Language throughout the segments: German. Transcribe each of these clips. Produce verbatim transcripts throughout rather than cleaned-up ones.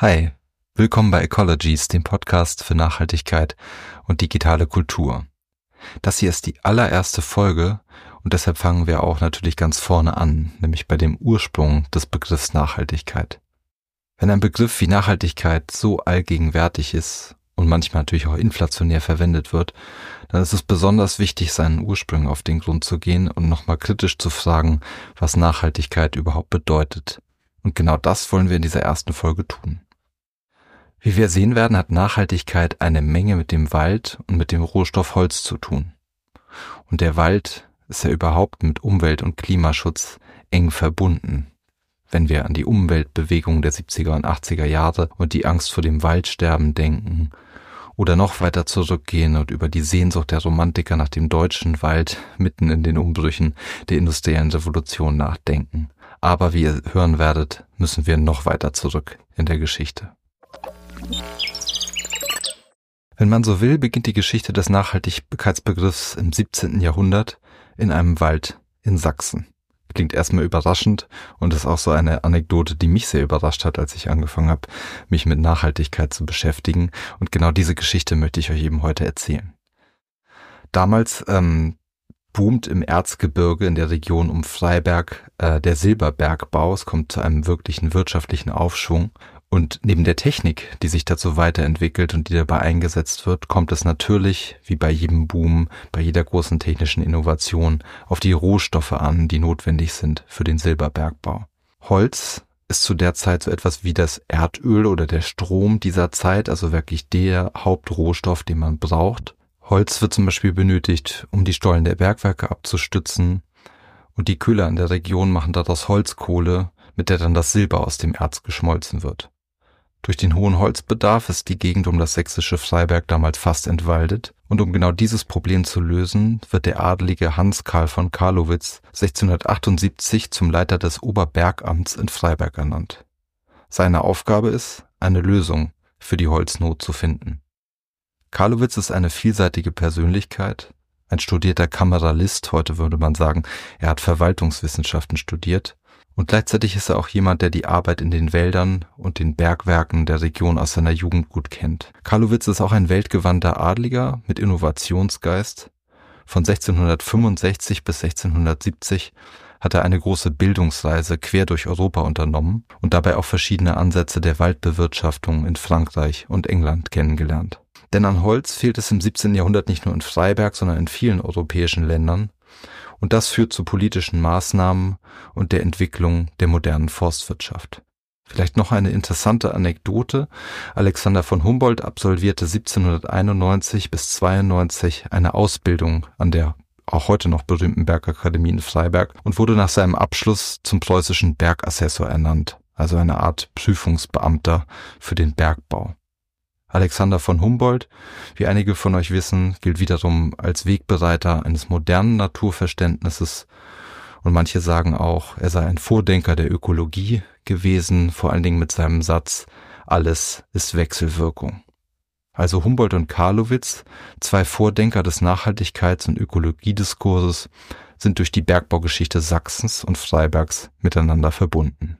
Hi, willkommen bei Ecologies, dem Podcast für Nachhaltigkeit und digitale Kultur. Das hier ist die allererste Folge und deshalb fangen wir auch natürlich ganz vorne an, nämlich bei dem Ursprung des Begriffs Nachhaltigkeit. Wenn ein Begriff wie Nachhaltigkeit so allgegenwärtig ist und manchmal natürlich auch inflationär verwendet wird, dann ist es besonders wichtig, seinen Ursprüngen auf den Grund zu gehen und nochmal kritisch zu fragen, was Nachhaltigkeit überhaupt bedeutet. Und genau das wollen wir in dieser ersten Folge tun. Wie wir sehen werden, hat Nachhaltigkeit eine Menge mit dem Wald und mit dem Rohstoff Holz zu tun. Und der Wald ist ja überhaupt mit Umwelt- und Klimaschutz eng verbunden. Wenn wir an die Umweltbewegung der siebziger und achtziger Jahre und die Angst vor dem Waldsterben denken oder noch weiter zurückgehen und über die Sehnsucht der Romantiker nach dem deutschen Wald mitten in den Umbrüchen der industriellen Revolution nachdenken. Aber wie ihr hören werdet, müssen wir noch weiter zurück in der Geschichte. Wenn man so will, beginnt die Geschichte des Nachhaltigkeitsbegriffs im siebzehnten Jahrhundert in einem Wald in Sachsen. Klingt erstmal überraschend und ist auch so eine Anekdote, die mich sehr überrascht hat, als ich angefangen habe, mich mit Nachhaltigkeit zu beschäftigen. Und genau diese Geschichte möchte ich euch eben heute erzählen. Damals ähm, boomt im Erzgebirge in der Region um Freiberg äh, der Silberbergbau. Es kommt zu einem wirklichen wirtschaftlichen Aufschwung. Und neben der Technik, die sich dazu weiterentwickelt und die dabei eingesetzt wird, kommt es natürlich, wie bei jedem Boom, bei jeder großen technischen Innovation, auf die Rohstoffe an, die notwendig sind für den Silberbergbau. Holz ist zu der Zeit so etwas wie das Erdöl oder der Strom dieser Zeit, also wirklich der Hauptrohstoff, den man braucht. Holz wird zum Beispiel benötigt, um die Stollen der Bergwerke abzustützen, und die Köhler in der Region machen daraus Holzkohle, mit der dann das Silber aus dem Erz geschmolzen wird. Durch den hohen Holzbedarf ist die Gegend um das sächsische Freiberg damals fast entwaldet, und um genau dieses Problem zu lösen, wird der adelige Hans Karl von Carlowitz sechzehnhundertachtundsiebzig zum Leiter des Oberbergamts in Freiberg ernannt. Seine Aufgabe ist, eine Lösung für die Holznot zu finden. Carlowitz ist eine vielseitige Persönlichkeit, ein studierter Kameralist, heute würde man sagen, er hat Verwaltungswissenschaften studiert, und gleichzeitig ist er auch jemand, der die Arbeit in den Wäldern und den Bergwerken der Region aus seiner Jugend gut kennt. Carlowitz ist auch ein weltgewandter Adliger mit Innovationsgeist. Von sechzehnhundertfünfundsechzig bis sechzehnhundertsiebzig hat er eine große Bildungsreise quer durch Europa unternommen und dabei auch verschiedene Ansätze der Waldbewirtschaftung in Frankreich und England kennengelernt. Denn an Holz fehlt es im siebzehnten Jahrhundert nicht nur in Freiberg, sondern in vielen europäischen Ländern. Und das führt zu politischen Maßnahmen und der Entwicklung der modernen Forstwirtschaft. Vielleicht noch eine interessante Anekdote. Alexander von Humboldt absolvierte siebzehnhunderteinundneunzig bis zweiundneunzig eine Ausbildung an der auch heute noch berühmten Bergakademie in Freiberg und wurde nach seinem Abschluss zum preußischen Bergassessor ernannt, also eine Art Prüfungsbeamter für den Bergbau. Alexander von Humboldt, wie einige von euch wissen, gilt wiederum als Wegbereiter eines modernen Naturverständnisses, und manche sagen auch, er sei ein Vordenker der Ökologie gewesen, vor allen Dingen mit seinem Satz, alles ist Wechselwirkung. Also Humboldt und Carlowitz, zwei Vordenker des Nachhaltigkeits- und Ökologiediskurses, sind durch die Bergbaugeschichte Sachsens und Freibergs miteinander verbunden.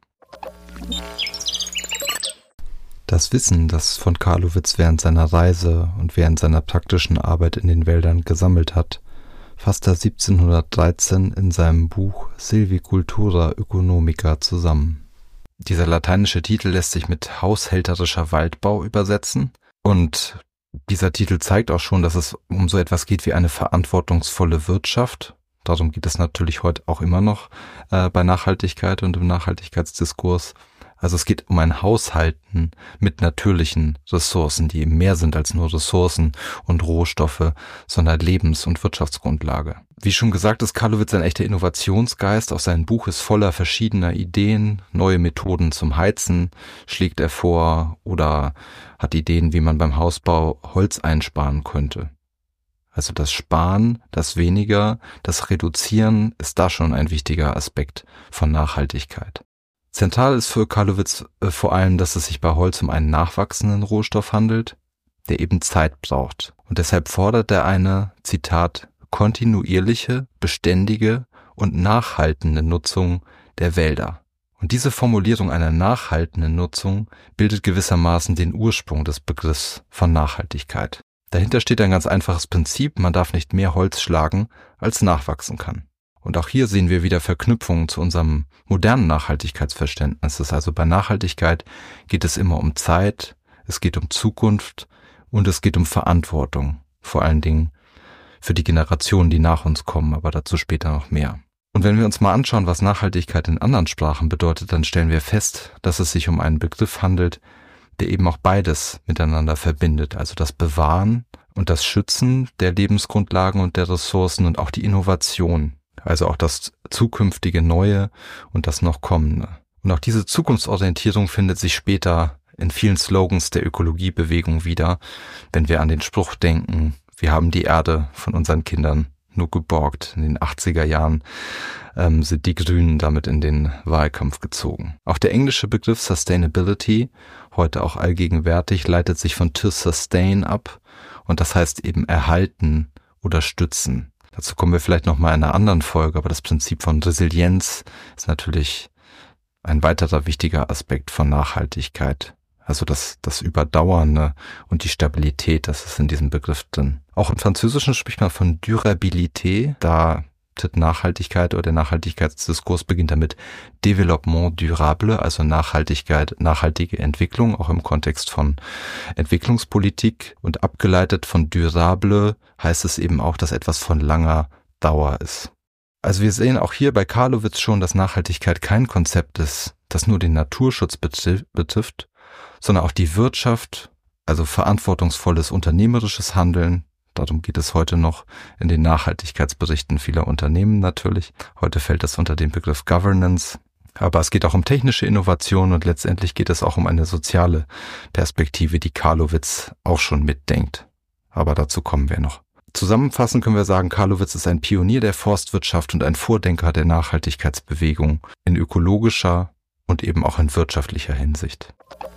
Das Wissen, das von Carlowitz während seiner Reise und während seiner praktischen Arbeit in den Wäldern gesammelt hat, fasst er siebzehnhundertdreizehn in seinem Buch Silvicultura Economica zusammen. Dieser lateinische Titel lässt sich mit haushälterischer Waldbau übersetzen, und dieser Titel zeigt auch schon, dass es um so etwas geht wie eine verantwortungsvolle Wirtschaft. Darum geht es natürlich heute auch immer noch äh, bei Nachhaltigkeit und im Nachhaltigkeitsdiskurs. Also es geht um ein Haushalten mit natürlichen Ressourcen, die eben mehr sind als nur Ressourcen und Rohstoffe, sondern Lebens- und Wirtschaftsgrundlage. Wie schon gesagt, ist Carlowitz ein echter Innovationsgeist. Auch sein Buch ist voller verschiedener Ideen, neue Methoden zum Heizen schlägt er vor oder hat Ideen, wie man beim Hausbau Holz einsparen könnte. Also das Sparen, das Weniger, das Reduzieren ist da schon ein wichtiger Aspekt von Nachhaltigkeit. Zentral ist für Carlowitz äh, vor allem, dass es sich bei Holz um einen nachwachsenden Rohstoff handelt, der eben Zeit braucht. Und deshalb fordert er eine, Zitat, kontinuierliche, beständige und nachhaltende Nutzung der Wälder. Und diese Formulierung einer nachhaltenden Nutzung bildet gewissermaßen den Ursprung des Begriffs von Nachhaltigkeit. Dahinter steht ein ganz einfaches Prinzip: Man darf nicht mehr Holz schlagen, als nachwachsen kann. Und auch hier sehen wir wieder Verknüpfungen zu unserem modernen Nachhaltigkeitsverständnis. Das heißt also, bei Nachhaltigkeit geht es immer um Zeit, es geht um Zukunft und es geht um Verantwortung. Vor allen Dingen für die Generationen, die nach uns kommen, aber dazu später noch mehr. Und wenn wir uns mal anschauen, was Nachhaltigkeit in anderen Sprachen bedeutet, dann stellen wir fest, dass es sich um einen Begriff handelt, der eben auch beides miteinander verbindet. Also das Bewahren und das Schützen der Lebensgrundlagen und der Ressourcen und auch die Innovation. Also auch das zukünftige Neue und das noch Kommende. Und auch diese Zukunftsorientierung findet sich später in vielen Slogans der Ökologiebewegung wieder, wenn wir an den Spruch denken: Wir haben die Erde von unseren Kindern nur geborgt. In den achtziger Jahren ähm, sind die Grünen damit in den Wahlkampf gezogen. Auch der englische Begriff Sustainability, heute auch allgegenwärtig, leitet sich von to sustain ab und das heißt eben erhalten oder stützen. Dazu kommen wir vielleicht nochmal in einer anderen Folge, aber das Prinzip von Resilienz ist natürlich ein weiterer wichtiger Aspekt von Nachhaltigkeit. Also das, das Überdauernde und die Stabilität, das ist in diesem Begriff drin. Auch im Französischen spricht man von Durabilité, da tritt Nachhaltigkeit oder der Nachhaltigkeitsdiskurs beginnt damit Développement durable, also Nachhaltigkeit, nachhaltige Entwicklung, auch im Kontext von Entwicklungspolitik. Und abgeleitet von durable heißt es eben auch, dass etwas von langer Dauer ist. Also wir sehen auch hier bei Karlowitz schon, dass Nachhaltigkeit kein Konzept ist, das nur den Naturschutz betrifft, sondern auch die Wirtschaft, also verantwortungsvolles unternehmerisches Handeln. Darum geht es heute noch in den Nachhaltigkeitsberichten vieler Unternehmen natürlich. Heute fällt das unter den Begriff Governance. Aber es geht auch um technische Innovation und letztendlich geht es auch um eine soziale Perspektive, die Karlowitz auch schon mitdenkt. Aber dazu kommen wir noch. Zusammenfassend können wir sagen, Karlowitz ist ein Pionier der Forstwirtschaft und ein Vordenker der Nachhaltigkeitsbewegung in ökologischer und eben auch in wirtschaftlicher Hinsicht.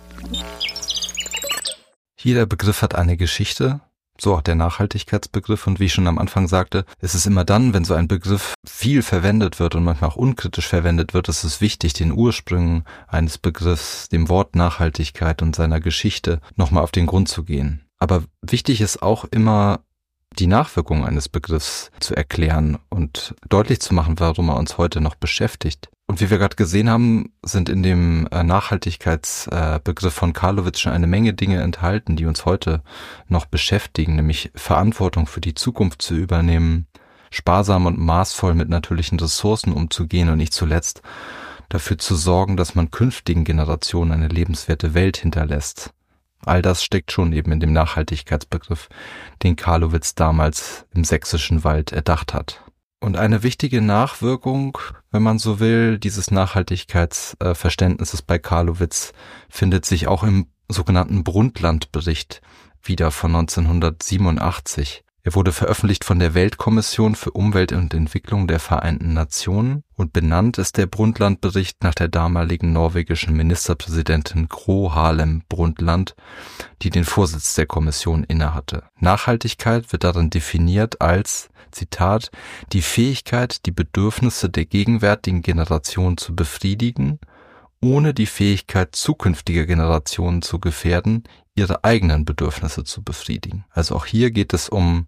Jeder Begriff hat eine Geschichte, so auch der Nachhaltigkeitsbegriff, und wie ich schon am Anfang sagte, ist es immer dann, wenn so ein Begriff viel verwendet wird und manchmal auch unkritisch verwendet wird, ist es wichtig, den Ursprüngen eines Begriffs, dem Wort Nachhaltigkeit und seiner Geschichte nochmal auf den Grund zu gehen. Aber wichtig ist auch immer, die Nachwirkungen eines Begriffs zu erklären und deutlich zu machen, warum er uns heute noch beschäftigt. Und wie wir gerade gesehen haben, sind in dem Nachhaltigkeitsbegriff von Karlowitz schon eine Menge Dinge enthalten, die uns heute noch beschäftigen, nämlich Verantwortung für die Zukunft zu übernehmen, sparsam und maßvoll mit natürlichen Ressourcen umzugehen und nicht zuletzt dafür zu sorgen, dass man künftigen Generationen eine lebenswerte Welt hinterlässt. All das steckt schon eben in dem Nachhaltigkeitsbegriff, den Karlowitz damals im Sächsischen Wald erdacht hat. Und eine wichtige Nachwirkung, wenn man so will, dieses Nachhaltigkeitsverständnisses bei Karlowitz findet sich auch im sogenannten Brundtland-Bericht wieder von neunzehnhundertsiebenundachtzig. Er wurde veröffentlicht von der Weltkommission für Umwelt und Entwicklung der Vereinten Nationen und benannt ist der Brundtland-Bericht nach der damaligen norwegischen Ministerpräsidentin Gro Harlem Brundtland, die den Vorsitz der Kommission innehatte. Nachhaltigkeit wird darin definiert als, Zitat, die Fähigkeit, die Bedürfnisse der gegenwärtigen Generation zu befriedigen, ohne die Fähigkeit zukünftiger Generationen zu gefährden, ihre eigenen Bedürfnisse zu befriedigen. Also auch hier geht es um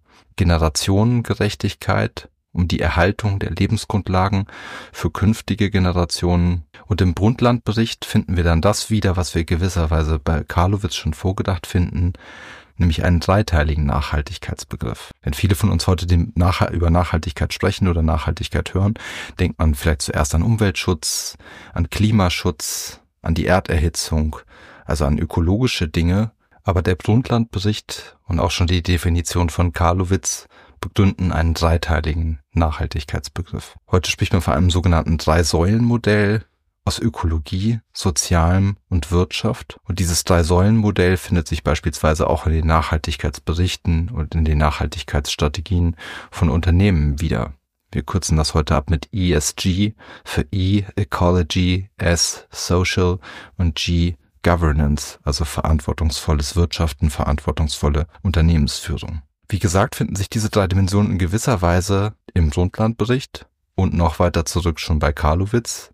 Generationengerechtigkeit, um die Erhaltung der Lebensgrundlagen für künftige Generationen. Und im Brundtland-Bericht finden wir dann das wieder, was wir gewisserweise bei Karlowitz schon vorgedacht finden, nämlich einen dreiteiligen Nachhaltigkeitsbegriff. Wenn viele von uns heute den Nach- über Nachhaltigkeit sprechen oder Nachhaltigkeit hören, denkt man vielleicht zuerst an Umweltschutz, an Klimaschutz, an die Erderhitzung, also an ökologische Dinge. Aber der Brundtland-Bericht und auch schon die Definition von Karlowitz begründen einen dreiteiligen Nachhaltigkeitsbegriff. Heute spricht man von einem sogenannten Drei-Säulen-Modell aus Ökologie, Sozialem und Wirtschaft. Und dieses Drei-Säulen-Modell findet sich beispielsweise auch in den Nachhaltigkeitsberichten und in den Nachhaltigkeitsstrategien von Unternehmen wieder. Wir kürzen das heute ab mit E S G für E, Ecology, S, Social und G, Governance, also verantwortungsvolles Wirtschaften, verantwortungsvolle Unternehmensführung. Wie gesagt, finden sich diese drei Dimensionen in gewisser Weise im Brundtland-Bericht und noch weiter zurück schon bei Karlowitz,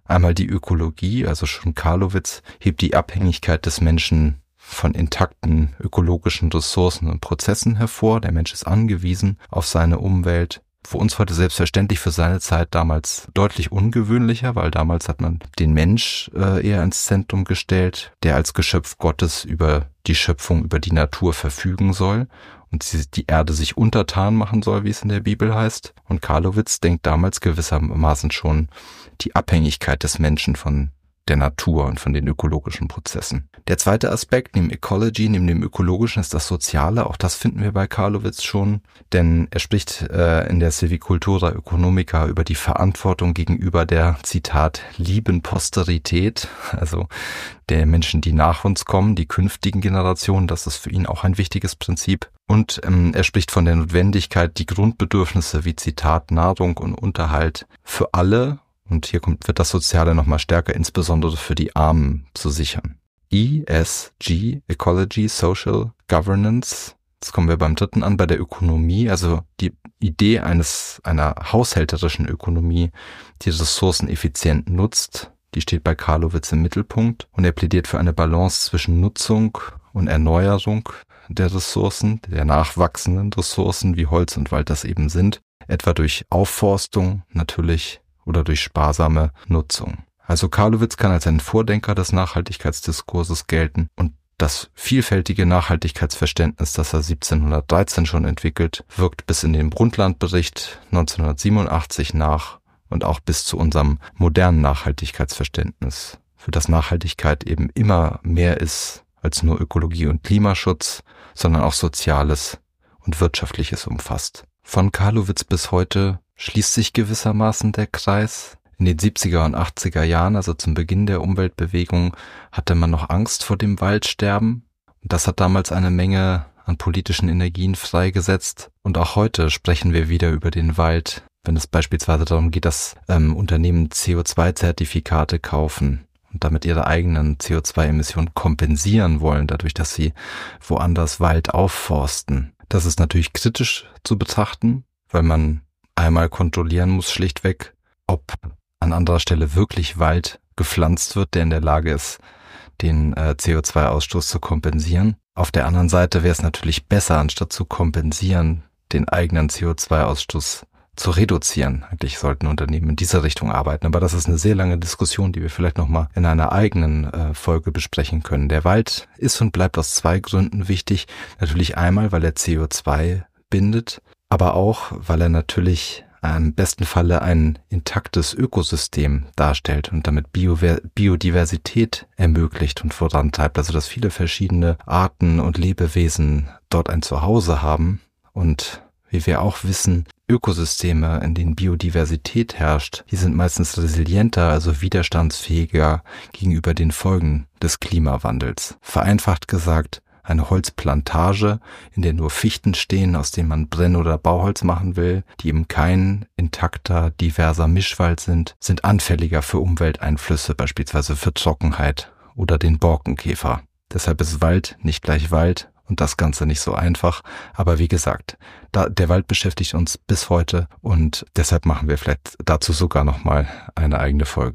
Einmal die Ökologie, also schon Karlowitz hebt die Abhängigkeit des Menschen von intakten ökologischen Ressourcen und Prozessen hervor. Der Mensch ist angewiesen auf seine Umwelt. Für uns heute selbstverständlich, für seine Zeit damals deutlich ungewöhnlicher, weil damals hat man den Mensch äh, eher ins Zentrum gestellt, der als Geschöpf Gottes über die Schöpfung, über die Natur verfügen soll und sie, die Erde sich untertan machen soll, wie es in der Bibel heißt. Und Karlowitz denkt damals gewissermaßen schon die Abhängigkeit des Menschen von der Natur und von den ökologischen Prozessen. Der zweite Aspekt, neben Ecology, neben dem Ökologischen, ist das Soziale. Auch das finden wir bei Karlowitz schon, denn er spricht äh, in der Civicultura Economica über die Verantwortung gegenüber der, Zitat, lieben Posterität, also der Menschen, die nach uns kommen, die künftigen Generationen. Das ist für ihn auch ein wichtiges Prinzip. Und ähm, er spricht von der Notwendigkeit, die Grundbedürfnisse wie, Zitat, Nahrung und Unterhalt für alle, und hier kommt, wird das Soziale nochmal stärker, insbesondere für die Armen, zu sichern. E S G, Ecology, Social Governance. Jetzt kommen wir beim dritten an, bei der Ökonomie, also die Idee eines einer haushälterischen Ökonomie, die Ressourcen effizient nutzt, die steht bei Karlowitz im Mittelpunkt. Und er plädiert für eine Balance zwischen Nutzung und Erneuerung der Ressourcen, der nachwachsenden Ressourcen, wie Holz und Wald das eben sind, etwa durch Aufforstung natürlich oder durch sparsame Nutzung. Also Karlowitz kann als ein Vordenker des Nachhaltigkeitsdiskurses gelten und das vielfältige Nachhaltigkeitsverständnis, das er siebzehnhundertdreizehn schon entwickelt, wirkt bis in den Brundtland-Bericht neunzehnhundertsiebenundachtzig nach und auch bis zu unserem modernen Nachhaltigkeitsverständnis, für das Nachhaltigkeit eben immer mehr ist als nur Ökologie und Klimaschutz, sondern auch Soziales und Wirtschaftliches umfasst. Von Karlowitz bis heute schließt sich gewissermaßen der Kreis. In den siebziger und achtziger Jahren, also zum Beginn der Umweltbewegung, hatte man noch Angst vor dem Waldsterben. Das hat damals eine Menge an politischen Energien freigesetzt. Und auch heute sprechen wir wieder über den Wald, wenn es beispielsweise darum geht, dass ähm, Unternehmen C O zwei Zertifikate kaufen und damit ihre eigenen C O zwei Emissionen kompensieren wollen, dadurch, dass sie woanders Wald aufforsten. Das ist natürlich kritisch zu betrachten, weil man einmal kontrollieren muss schlichtweg, ob an anderer Stelle wirklich Wald gepflanzt wird, der in der Lage ist, den äh, C O zwei Ausstoß zu kompensieren. Auf der anderen Seite wäre es natürlich besser, anstatt zu kompensieren, den eigenen C O zwei Ausstoß zu reduzieren. Eigentlich sollten Unternehmen in diese Richtung arbeiten, aber das ist eine sehr lange Diskussion, die wir vielleicht nochmal in einer eigenen äh, Folge besprechen können. Der Wald ist und bleibt aus zwei Gründen wichtig. Natürlich einmal, weil er C O zwei bindet, aber auch, weil er natürlich im besten Falle ein intaktes Ökosystem darstellt und damit Bio- Biodiversität ermöglicht und vorantreibt, also dass viele verschiedene Arten und Lebewesen dort ein Zuhause haben. Und wie wir auch wissen, Ökosysteme, in denen Biodiversität herrscht, die sind meistens resilienter, also widerstandsfähiger gegenüber den Folgen des Klimawandels. Vereinfacht gesagt, eine Holzplantage, in der nur Fichten stehen, aus denen man Brenn- oder Bauholz machen will, die eben kein intakter, diverser Mischwald sind, sind anfälliger für Umwelteinflüsse, beispielsweise für Trockenheit oder den Borkenkäfer. Deshalb ist Wald nicht gleich Wald und das Ganze nicht so einfach. Aber wie gesagt, da, der Wald beschäftigt uns bis heute und deshalb machen wir vielleicht dazu sogar nochmal eine eigene Folge.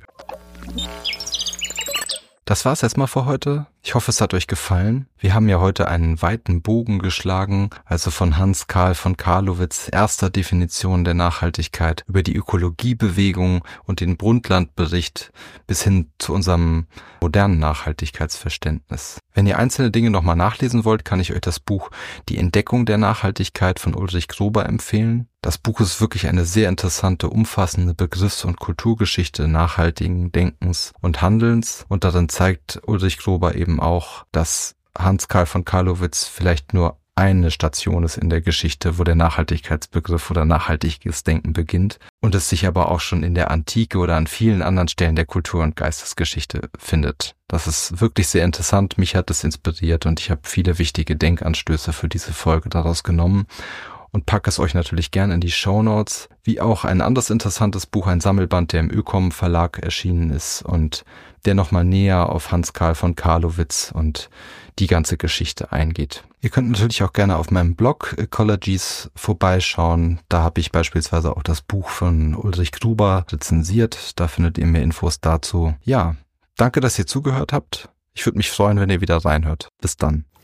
Das war's erstmal für heute. Ich hoffe, es hat euch gefallen. Wir haben ja heute einen weiten Bogen geschlagen, also von Hans Karl von Karlowitz, erster Definition der Nachhaltigkeit, über die Ökologiebewegung und den Brundtland-Bericht bis hin zu unserem modernen Nachhaltigkeitsverständnis. Wenn ihr einzelne Dinge nochmal nachlesen wollt, kann ich euch das Buch Die Entdeckung der Nachhaltigkeit von Ulrich Grober empfehlen. Das Buch ist wirklich eine sehr interessante, umfassende Begriffs- und Kulturgeschichte nachhaltigen Denkens und Handelns. Und darin zeigt Ulrich Grober eben auch, dass Hans Karl von Karlowitz vielleicht nur eine Station ist in der Geschichte, wo der Nachhaltigkeitsbegriff oder nachhaltiges Denken beginnt und es sich aber auch schon in der Antike oder an vielen anderen Stellen der Kultur- und Geistesgeschichte findet. Das ist wirklich sehr interessant. Mich hat es inspiriert und ich habe viele wichtige Denkanstöße für diese Folge daraus genommen. Und packe es euch natürlich gerne in die Shownotes, wie auch ein anderes interessantes Buch, ein Sammelband, der im Ökom Verlag erschienen ist und der nochmal näher auf Hans Karl von Carlowitz und die ganze Geschichte eingeht. Ihr könnt natürlich auch gerne auf meinem Blog Ecologies vorbeischauen. Da habe ich beispielsweise auch das Buch von Ulrich Gruber rezensiert. Da findet ihr mehr Infos dazu. Ja, danke, dass ihr zugehört habt. Ich würde mich freuen, wenn ihr wieder reinhört. Bis dann.